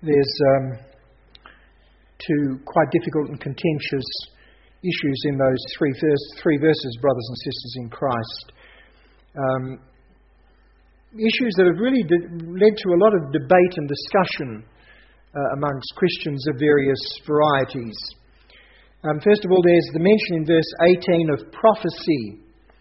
There's two quite difficult and contentious issues in those three verses, brothers and sisters in Christ. Issues that have really led to a lot of debate and discussion amongst Christians of various varieties. First of all, there's the mention in verse 18 of prophecy.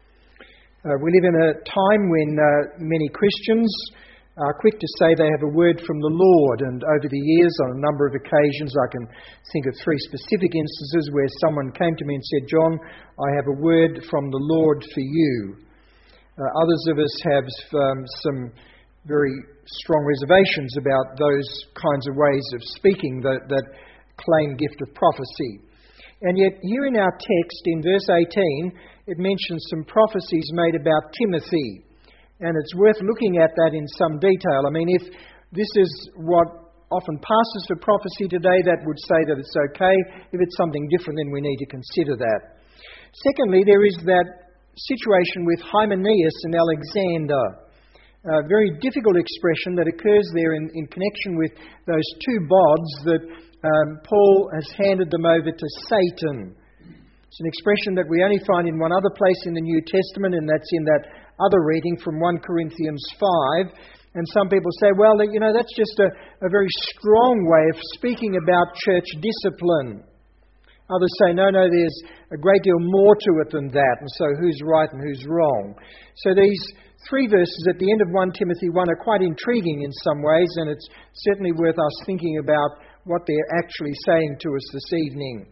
We live in a time when many Christians are quick to say they have a word from the Lord, and over the years, on a number of occasions, I can think of three specific instances where someone came to me and said, "John, I have a word from the Lord for you." Others of us have some very strong reservations about those kinds of ways of speaking that claim gift of prophecy. And yet, here in our text, in verse 18, it mentions some prophecies made about Timothy. And it's worth looking at that in some detail. I mean, if this is what often passes for prophecy today, that would say that it's okay. If it's something different, then we need to consider that. Secondly, there is that situation with Hymenaeus and Alexander. A very difficult expression that occurs there in connection with those two bods that Paul has handed them over to Satan. It's an expression that we only find in one other place in the New Testament, and that's in that other reading from 1 Corinthians 5. And some people say, well, that's just a very strong way of speaking about church discipline. Others say, no, there's a great deal more to it than that, and so who's right and who's wrong? So these three verses at the end of 1 Timothy 1 are quite intriguing in some ways, and it's certainly worth us thinking about what they're actually saying to us this evening.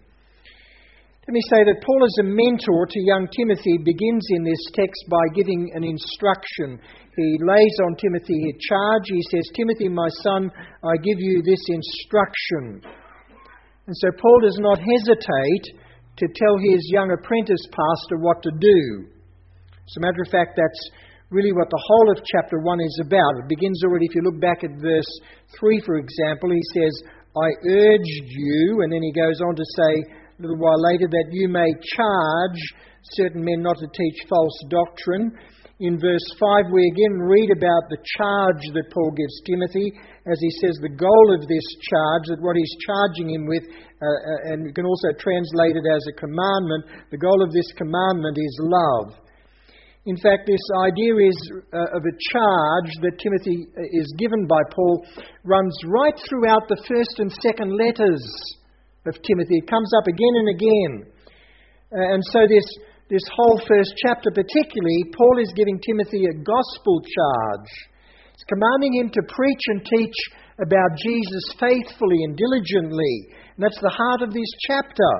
Let me say that Paul, as a mentor to young Timothy, begins in this text by giving an instruction. He lays on Timothy a charge. He says, "Timothy, my son, I give you this instruction." And so Paul does not hesitate to tell his young apprentice pastor what to do. As a matter of fact, that's really what the whole of chapter 1 is about. It begins already, if you look back at verse 3, for example, he says, "I urged you," and then he goes on to say a little while later, "that you may charge certain men not to teach false doctrine." In verse 5, we again read about the charge that Paul gives Timothy, as he says the goal of this charge, that what he's charging him with, and you can also translate it as a commandment, the goal of this commandment is love. In fact, this idea of a charge that Timothy is given by Paul runs right throughout the first and second letters of Timothy. It comes up again and again. And so this whole first chapter particularly, Paul is giving Timothy a gospel charge. He's commanding him to preach and teach about Jesus faithfully and diligently. And that's the heart of this chapter.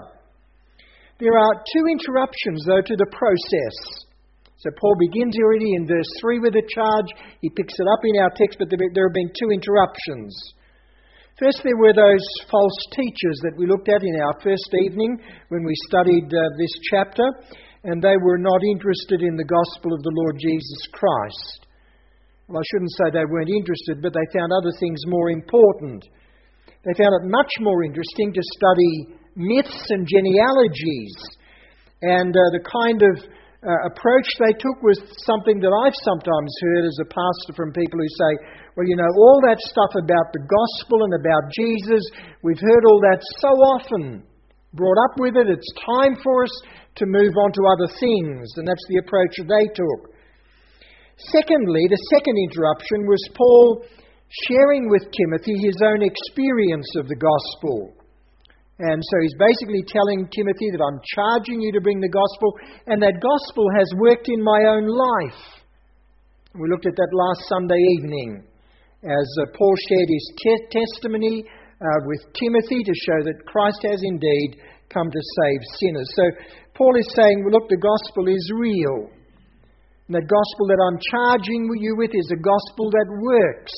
There are two interruptions, though, to the process. So Paul begins already in verse 3 with a charge. He picks it up in our text, but there have been two interruptions. First, there were those false teachers that we looked at in our first evening when we studied this chapter, and they were not interested in the gospel of the Lord Jesus Christ. Well, I shouldn't say they weren't interested, but they found other things more important. They found it much more interesting to study myths and genealogies, and the kind of approach they took was something that I've sometimes heard as a pastor from people who say, well, all that stuff about the gospel and about Jesus, we've heard all that so often, brought up with it, it's time for us to move on to other things, and that's the approach that they took. Secondly, the second interruption was Paul sharing with Timothy his own experience of the gospel. And so he's basically telling Timothy that I'm charging you to bring the gospel, and that gospel has worked in my own life. We looked at that last Sunday evening as Paul shared his testimony with Timothy to show that Christ has indeed come to save sinners. So Paul is saying, well, look, the gospel is real. And the gospel that I'm charging you with is a gospel that works.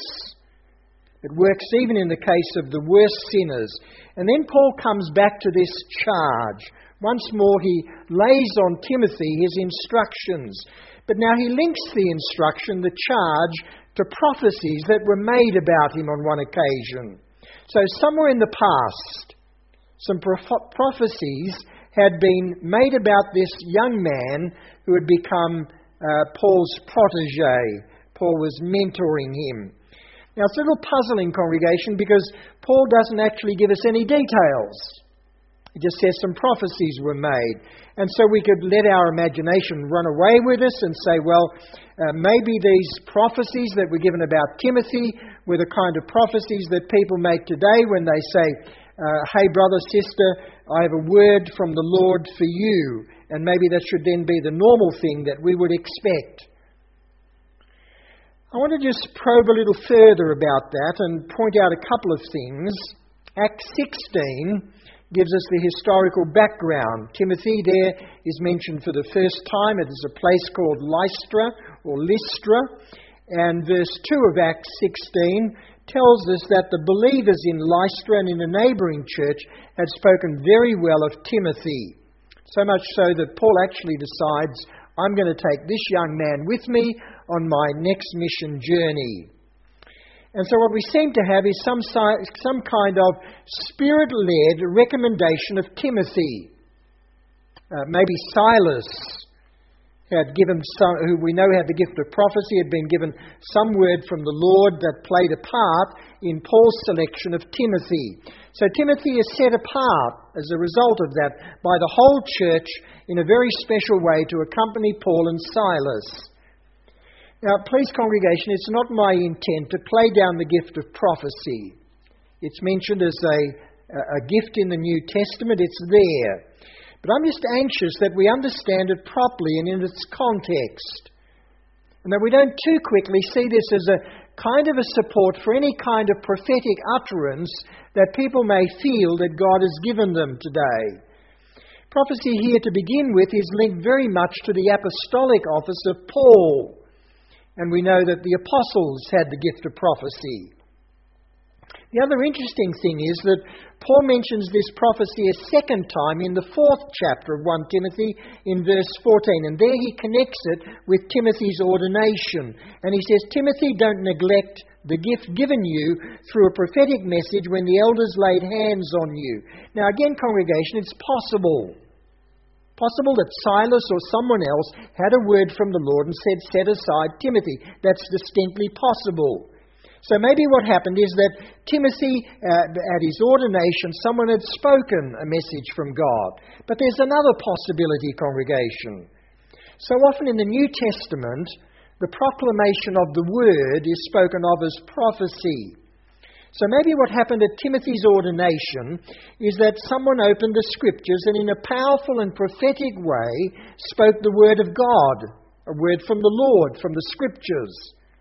It works even in the case of the worst sinners. And then Paul comes back to this charge. Once more he lays on Timothy his instructions. But now he links the instruction, the charge, to prophecies that were made about him on one occasion. So somewhere in the past, some prophecies had been made about this young man who had become Paul's protege. Paul was mentoring him. Now, it's a little puzzling, congregation, because Paul doesn't actually give us any details. He just says some prophecies were made. And so we could let our imagination run away with us and say, well, maybe these prophecies that were given about Timothy were the kind of prophecies that people make today when they say, hey, brother, sister, I have a word from the Lord for you. And maybe that should then be the normal thing that we would expect. I want to just probe a little further about that and point out a couple of things. Acts 16 gives us the historical background. Timothy there is mentioned for the first time. It is a place called Lystra or Lystra. And verse 2 of Acts 16 tells us that the believers in Lystra and in the neighbouring church had spoken very well of Timothy. So much so that Paul actually decides, I'm going to take this young man with me on my next mission journey. And so what we seem to have is some kind of spirit-led recommendation of Timothy. Maybe Silas had given who we know had the gift of prophecy, had been given some word from the Lord that played a part in Paul's selection of Timothy. So Timothy is set apart as a result of that by the whole church in a very special way to accompany Paul and Silas. Now, please, congregation, it's not my intent to play down the gift of prophecy. It's mentioned as a gift in the New Testament. It's there. But I'm just anxious that we understand it properly and in its context. And that we don't too quickly see this as a kind of a support for any kind of prophetic utterance that people may feel that God has given them today. Prophecy here to begin with is linked very much to the apostolic office of Paul. And we know that the apostles had the gift of prophecy. The other interesting thing is that Paul mentions this prophecy a second time in the 4th chapter of 1 Timothy in verse 14. And there he connects it with Timothy's ordination. And he says, Timothy, don't neglect the gift given you through a prophetic message when the elders laid hands on you. Now again, congregation, it's possible that Silas or someone else had a word from the Lord and said, set aside Timothy. That's distinctly possible. So maybe what happened is that Timothy, at his ordination, someone had spoken a message from God. But there's another possibility, congregation. So often in the New Testament, the proclamation of the word is spoken of as prophecy. So maybe what happened at Timothy's ordination is that someone opened the Scriptures and in a powerful and prophetic way spoke the word of God, a word from the Lord, from the Scriptures.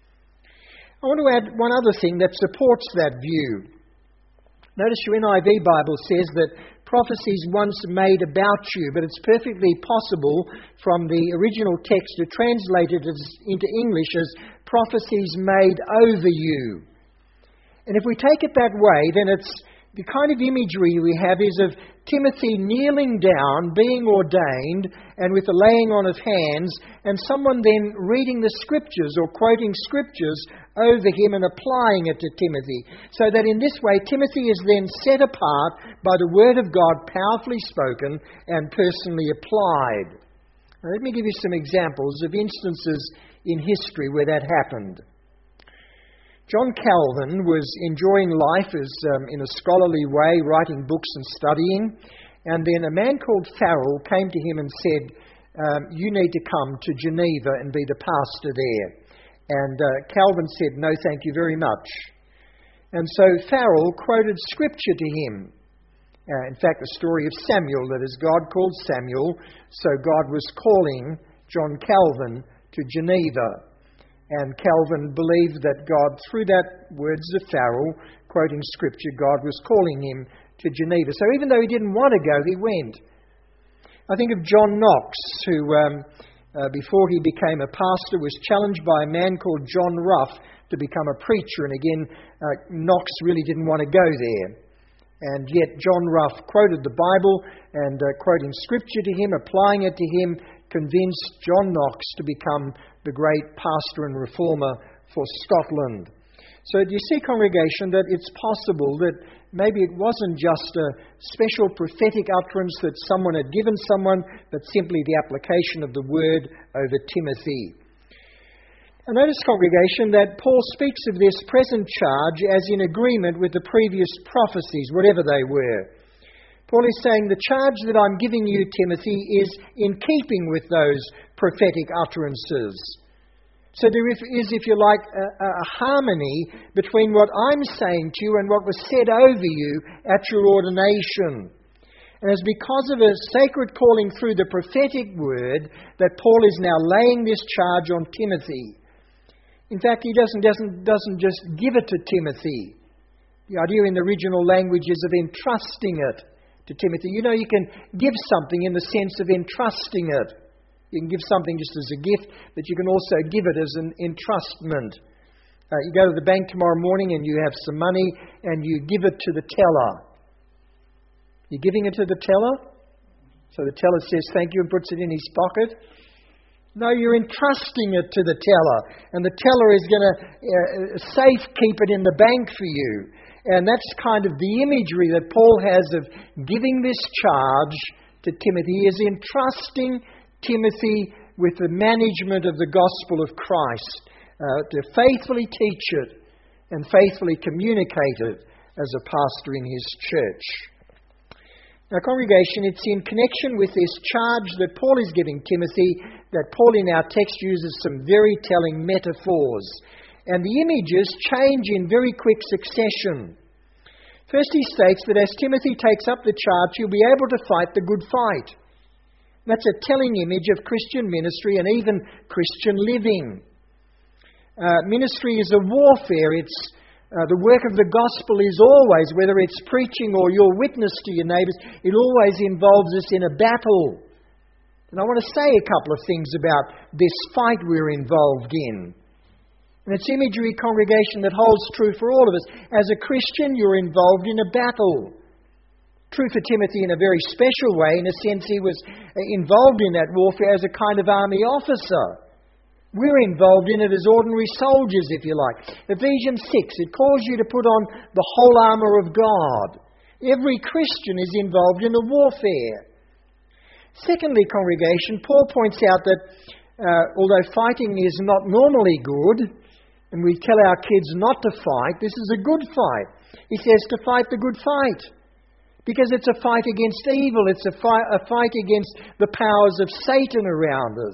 I want to add one other thing that supports that view. Notice your NIV Bible says that prophecies once made about you, but it's perfectly possible from the original text to translate it into English as prophecies made over you. And if we take it that way, then it's the kind of imagery we have is of Timothy kneeling down, being ordained, and with the laying on of hands, and someone then reading the Scriptures or quoting Scriptures over him and applying it to Timothy. So that in this way, Timothy is then set apart by the Word of God, powerfully spoken and personally applied. Now, let me give you some examples of instances in history where that happened. John Calvin was enjoying life in a scholarly way, writing books and studying. And then a man called Farel came to him and said, you need to come to Geneva and be the pastor there. And Calvin said, no, thank you very much. And so Farel quoted Scripture to him. In fact, the story of Samuel, that is, God called Samuel, so God was calling John Calvin to Geneva. And Calvin believed that God, through that words of Farel, quoting Scripture, God was calling him to Geneva. So even though he didn't want to go, he went. I think of John Knox, who, before he became a pastor, was challenged by a man called John Ruff to become a preacher. And again, Knox really didn't want to go there. And yet John Ruff quoted the Bible and quoting Scripture to him, applying it to him, convinced John Knox to become the great pastor and reformer for Scotland. So do you see, congregation, that it's possible that maybe it wasn't just a special prophetic utterance that someone had given someone, but simply the application of the word over Timothy. And notice, congregation, that Paul speaks of this present charge as in agreement with the previous prophecies, whatever they were. Paul is saying the charge that I'm giving you, Timothy, is in keeping with those prophetic utterances. So there is, if you like, a harmony between what I'm saying to you and what was said over you at your ordination. And it's because of a sacred calling through the prophetic word that Paul is now laying this charge on Timothy. In fact, he doesn't just give it to Timothy. The idea in the original language is of entrusting it to Timothy. You know, you can give something in the sense of entrusting it. You can give something just as a gift, but you can also give it as an entrustment. You go to the bank tomorrow morning and you have some money and you give it to the teller. You're giving it to the teller? So the teller says thank you and puts it in his pocket. No, you're entrusting it to the teller. And the teller is going to safe keep it in the bank for you. And that's kind of the imagery that Paul has of giving this charge to Timothy. He is entrusting Timothy with the management of the gospel of Christ, to faithfully teach it and faithfully communicate it as a pastor in his church. Now, congregation, it's in connection with this charge that Paul is giving Timothy that Paul in our text uses some very telling metaphors. And the images change in very quick succession. First, he states that as Timothy takes up the charge, he'll be able to fight the good fight. That's a telling image of Christian ministry and even Christian living. Ministry is a warfare. It's the work of the gospel is always, whether it's preaching or your witness to your neighbours, it always involves us in a battle. And I want to say a couple of things about this fight we're involved in. And it's imagery, congregation, that holds true for all of us. As a Christian, you're involved in a battle. True for Timothy in a very special way. In a sense, he was involved in that warfare as a kind of army officer. We're involved in it as ordinary soldiers, if you like. Ephesians 6, it calls you to put on the whole armour of God. Every Christian is involved in a warfare. Secondly, congregation, Paul points out that although fighting is not normally good, and we tell our kids not to fight, this is a good fight. He says to fight the good fight. Because it's a fight against evil. It's a fight against the powers of Satan around us.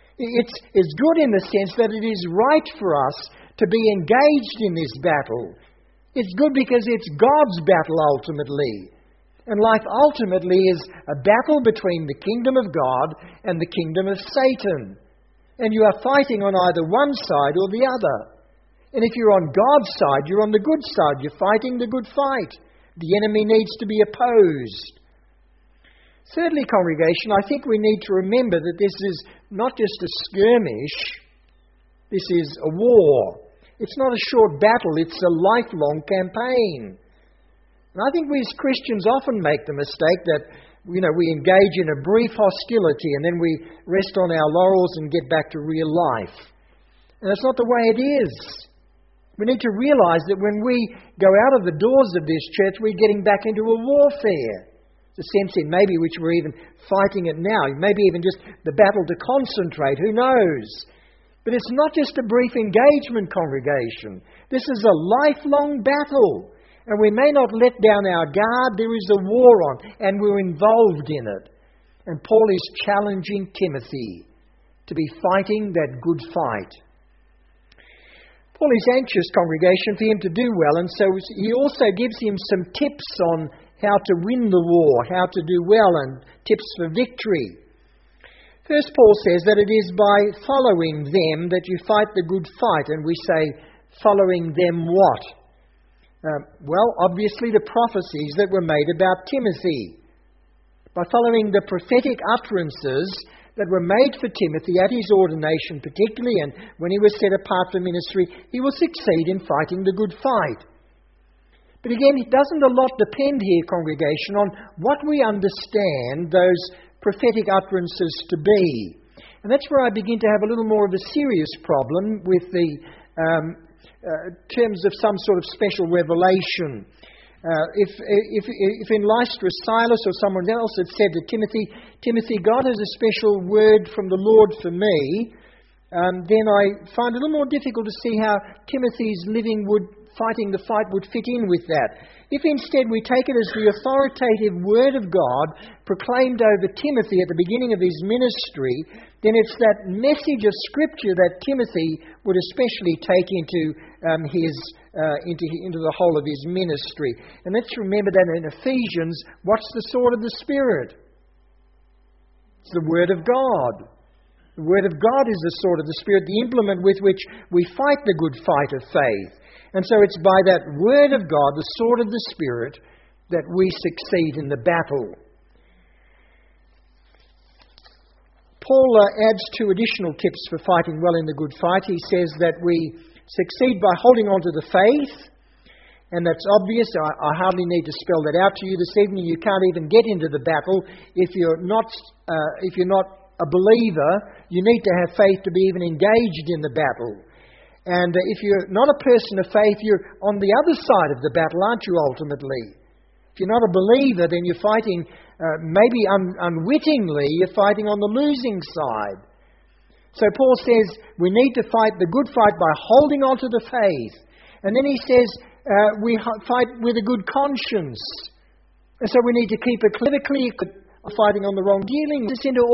It's good in the sense that it is right for us to be engaged in this battle. It's good because it's God's battle ultimately. And life ultimately is a battle between the kingdom of God and the kingdom of Satan. And you are fighting on either one side or the other. And if you're on God's side, you're on the good side. You're fighting the good fight. The enemy needs to be opposed. Thirdly, congregation, I think we need to remember that this is not just a skirmish. This is a war. It's not a short battle. It's a lifelong campaign. And I think we as Christians often make the mistake that, we engage in a brief hostility and then we rest on our laurels and get back to real life. And that's not the way it is. We need to realize that when we go out of the doors of this church, we're getting back into a warfare. The sense in maybe which we're even fighting it now, maybe even just the battle to concentrate, who knows? But it's not just a brief engagement, congregation. This is a lifelong battle. And we may not let down our guard, there is a war on, and we're involved in it. And Paul is challenging Timothy to be fighting that good fight. Paul is anxious, congregation, for him to do well, and so he also gives him some tips on how to win the war, how to do well, and tips for victory. First, Paul says that it is by following them that you fight the good fight. And we say, following them what? Well, obviously the prophecies that were made about Timothy. By following the prophetic utterances that were made for Timothy at his ordination particularly, and when he was set apart for ministry, he will succeed in fighting the good fight. But again, doesn't a lot depend here, congregation, on what we understand those prophetic utterances to be? And that's where I begin to have a little more of a serious problem with the terms of some sort of special revelation. If in Lystra Silas or someone else had said to Timothy, God has a special word from the Lord for me, then I find it a little more difficult to see how Timothy's fighting the fight would fit in with that. If instead we take it as the authoritative Word of God proclaimed over Timothy at the beginning of his ministry, then it's that message of Scripture that Timothy would especially take into the whole of his ministry. And let's remember that in Ephesians, what's the sword of the Spirit? It's the Word of God. The Word of God is the sword of the Spirit, the implement with which we fight the good fight of faith. And so it's by that Word of God, the sword of the Spirit, that we succeed in the battle. Paul adds 2 additional tips for fighting well in the good fight. He says that we succeed by holding on to the faith, and that's obvious. I hardly need to spell that out to you this evening. You can't even get into the battle if you're not a believer. You need to have faith to be even engaged in the battle. And if you're not a person of faith, you're on the other side of the battle, aren't you, ultimately? If you're not a believer, then you're fighting, maybe unwittingly, you're fighting on the losing side. So Paul says we need to fight the good fight by holding on to the faith. And then he says we fight with a good conscience. And so we need to keep a clear fighting on the wrong dealings.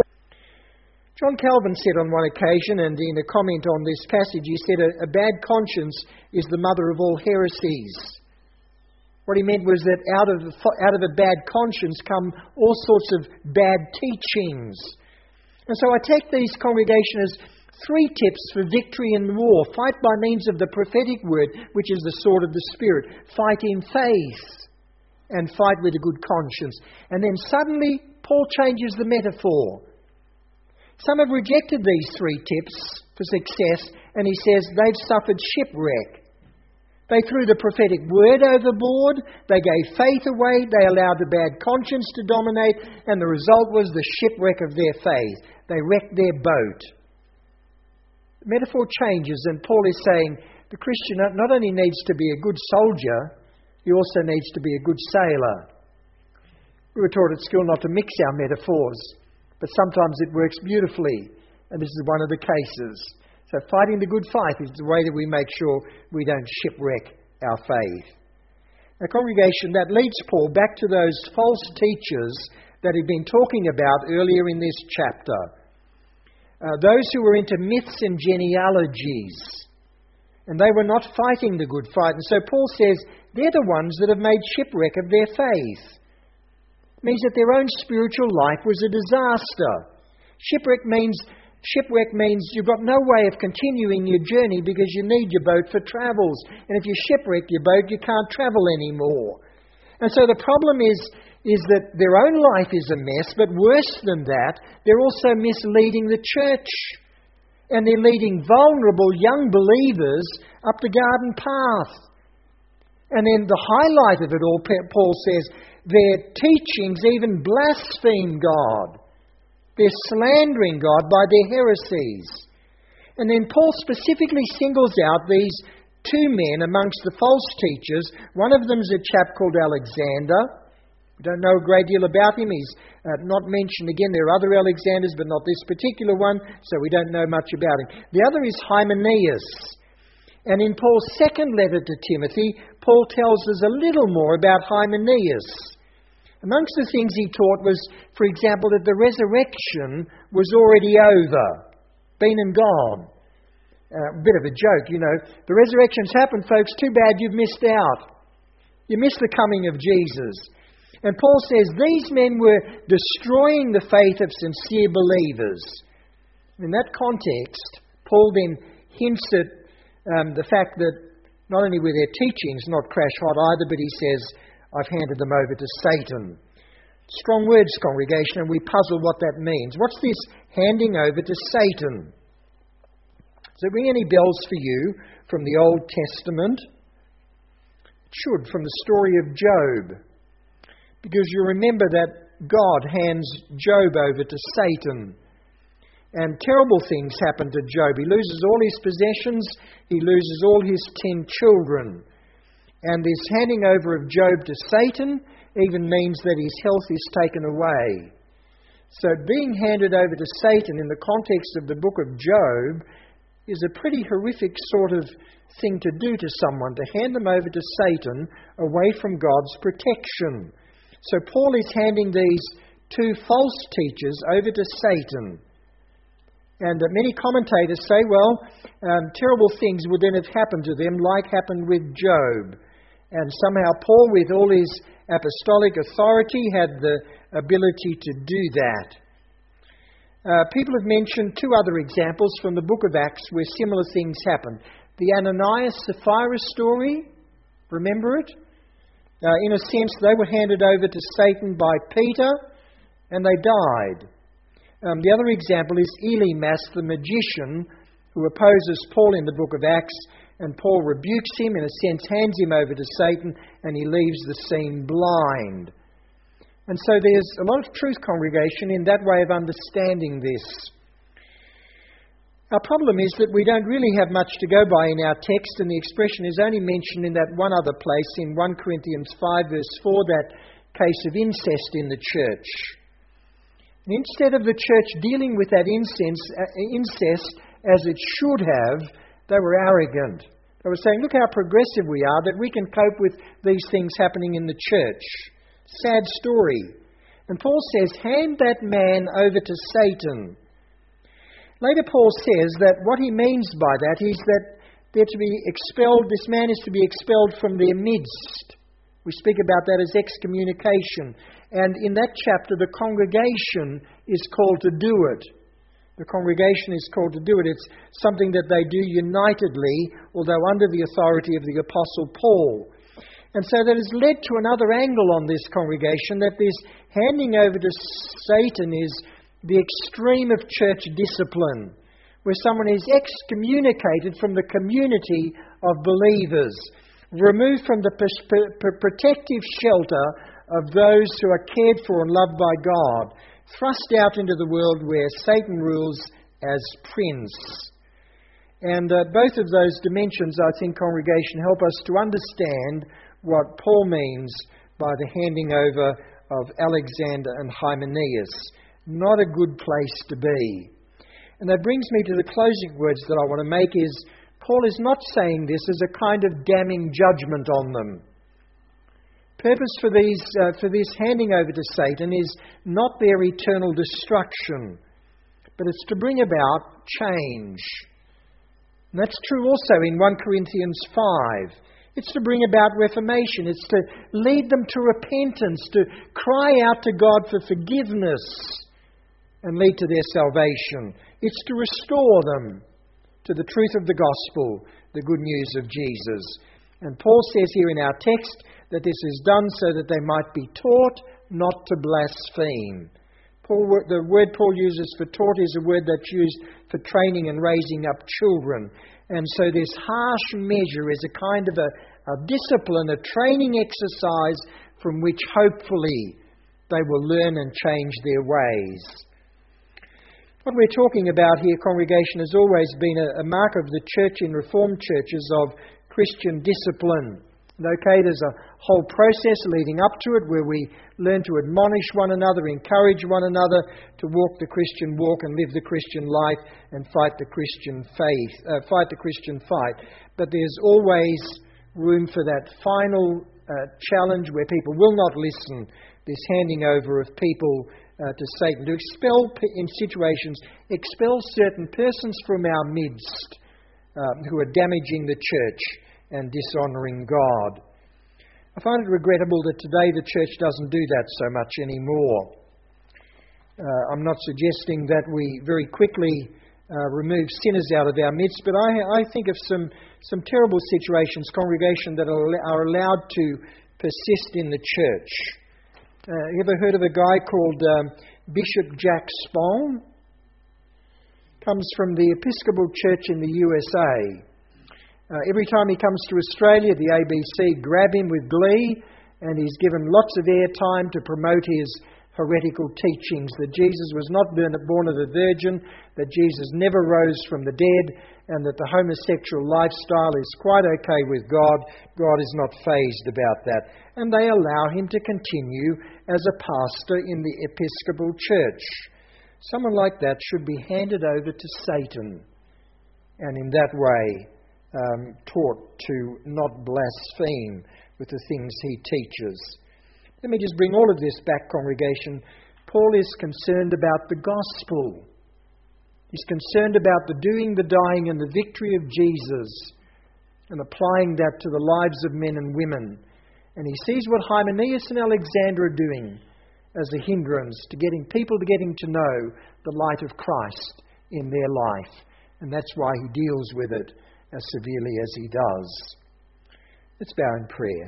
John Calvin said on one occasion, and in a comment on this passage, he said, a bad conscience is the mother of all heresies. What he meant was that out of a bad conscience come all sorts of bad teachings. And so I take these, congregation, as 3 tips for victory in war. Fight by means of the prophetic word, which is the sword of the Spirit. Fight in faith, and fight with a good conscience. And then suddenly, Paul changes the metaphor. Some have rejected these 3 tips for success, and he says they've suffered shipwreck. They threw the prophetic word overboard, they gave faith away, they allowed the bad conscience to dominate, and the result was the shipwreck of their faith. They wrecked their boat. The metaphor changes, and Paul is saying the Christian not only needs to be a good soldier, he also needs to be a good sailor. We were taught at school not to mix our metaphors, but sometimes it works beautifully, and this is one of the cases. So fighting the good fight is the way that we make sure we don't shipwreck our faith. Now, congregation, that leads Paul back to those false teachers that he'd been talking about earlier in this chapter. Those who were into myths and genealogies, and they were not fighting the good fight. And so Paul says they're the ones that have made shipwreck of their faith. Means that their own spiritual life was a disaster. Shipwreck means you've got no way of continuing your journey because you need your boat for travels. And if you shipwreck your boat, you can't travel anymore. And so the problem is that their own life is a mess, but worse than that, they're also misleading the church. And they're leading vulnerable young believers up the garden path. And then the highlight of it all, Paul says, their teachings even blaspheme God. They're slandering God by their heresies. And then Paul specifically singles out these 2 men amongst the false teachers. One of them's a chap called Alexander. We don't know a great deal about him. He's not mentioned again. There are other Alexanders, but not this particular one, so we don't know much about him. The other is Hymenaeus. And in Paul's second letter to Timothy, Paul tells us a little more about Hymenaeus. Amongst the things he taught was, for example, that the resurrection was already over, been and gone. A bit of a joke, you know. The resurrection's happened, folks. Too bad you've missed out. You missed the coming of Jesus. And Paul says these men were destroying the faith of sincere believers. In that context, Paul then hints at the fact that not only were their teachings not crash hot either, but he says, I've handed them over to Satan. Strong words, congregation, and we puzzle what that means. What's this handing over to Satan? Does it ring any bells for you from the Old Testament? It should, from the story of Job. Because you remember that God hands Job over to Satan. And terrible things happen to Job. He loses all his possessions. He loses all his 10 children. And this handing over of Job to Satan even means that his health is taken away. So being handed over to Satan in the context of the book of Job is a pretty horrific sort of thing to do to someone, to hand them over to Satan away from God's protection. So Paul is handing these two false teachers over to Satan. And many commentators say, terrible things would then have happened to them, like happened with Job. And somehow Paul, with all his apostolic authority, had the ability to do that. People have mentioned two other examples from the book of Acts where similar things happened. The Ananias-Sapphira story, remember it? In a sense, they were handed over to Satan by Peter, and they died. The other example is Elymas, the magician, who opposes Paul in the book of Acts, and Paul rebukes him, in a sense hands him over to Satan, and he leaves the scene blind. And so there's a lot of truth, congregation, in that way of understanding this. Our problem is that we don't really have much to go by in our text, and the expression is only mentioned in that one other place, in 1 Corinthians 5 verse 4, that case of incest in the church. And instead of the church dealing with that incest as it should have, they were arrogant. They were saying, look how progressive we are, that we can cope with these things happening in the church. Sad story. And Paul says, hand that man over to Satan. Later Paul says that what he means by that is that they're to be expelled, this man is to be expelled from their midst. We speak about that as excommunication. And in that chapter, the congregation is called to do it. The congregation is called to do it. It's something that they do unitedly, although under the authority of the Apostle Paul. And so that has led to another angle on this congregation, that this handing over to Satan is the extreme of church discipline, where someone is excommunicated from the community of believers, removed from the protective shelter of those who are cared for and loved by God, thrust out into the world where Satan rules as prince. And both of those dimensions, I think, congregation, help us to understand what Paul means by the handing over of Alexander and Hymenaeus. Not a good place to be. And that brings me to the closing words that I want to make is, Paul is not saying this as a kind of damning judgment on them. Purpose for this handing over to Satan is not their eternal destruction, but it's to bring about change. And that's true also in 1 Corinthians 5. It's to bring about reformation. It's to lead them to repentance, to cry out to God for forgiveness and lead to their salvation. It's to restore them to the truth of the gospel, the good news of Jesus. And Paul says here in our text that this is done so that they might be taught not to blaspheme. The word Paul uses for taught is a word that's used for training and raising up children. And so this harsh measure is a kind of a discipline, a training exercise from which hopefully they will learn and change their ways. What we're talking about here, congregation, has always been a mark of the church in Reformed churches of Christian discipline. Okay, there's a whole process leading up to it where we learn to admonish one another, encourage one another to walk the Christian walk and live the Christian life and fight the Christian fight. But there's always room for that final challenge where people will not listen, this handing over of people to Satan, to expel certain persons from our midst who are damaging the church and dishonouring God. I find it regrettable that today the church doesn't do that so much anymore. I'm not suggesting that we very quickly remove sinners out of our midst, but I think of some terrible situations, congregation, that are allowed to persist in the church. You ever heard of a guy called Bishop Jack Spong? Comes from the Episcopal Church in the USA. Every time he comes to Australia, the ABC grab him with glee, and he's given lots of airtime to promote his heretical teachings, that Jesus was not born of a virgin, that Jesus never rose from the dead, and that the homosexual lifestyle is quite okay with God. God is not fazed about that. And they allow him to continue as a pastor in the Episcopal Church. Someone like that should be handed over to Satan. and in that way taught to not blaspheme with the things he teaches. Let me just bring all of this back, congregation. Paul is concerned about the gospel. He's concerned about the doing, the dying, and the victory of Jesus, and applying that to the lives of men and women. And he sees what Hymenaeus and Alexander are doing as a hindrance to getting people to know the light of Christ in their life. And that's why he deals with it as severely as he does. Let's bow in prayer.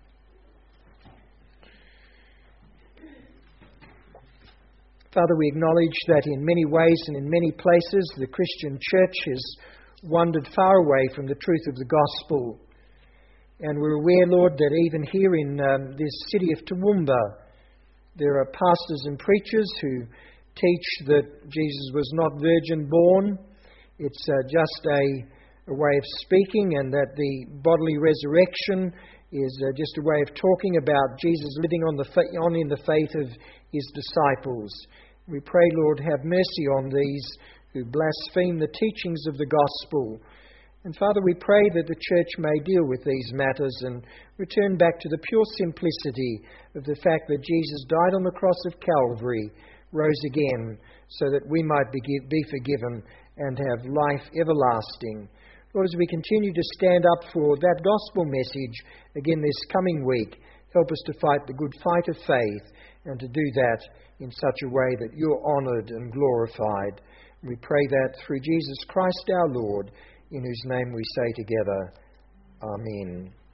Father, we acknowledge that in many ways and in many places the Christian church has wandered far away from the truth of the gospel. And we're aware, Lord, that even here in this city of Toowoomba, there are pastors and preachers who teach that Jesus was not virgin born. It's just a way of speaking, and that the bodily resurrection is just a way of talking about Jesus living on in the faith of his disciples. We pray, Lord, have mercy on these who blaspheme the teachings of the gospel. And Father, we pray that the church may deal with these matters and return back to the pure simplicity of the fact that Jesus died on the cross of Calvary, rose again, so that we might be forgiven and have life everlasting. Lord, as we continue to stand up for that gospel message again this coming week, help us to fight the good fight of faith, and to do that in such a way that you're honoured and glorified. We pray that through Jesus Christ our Lord, in whose name we say together, Amen.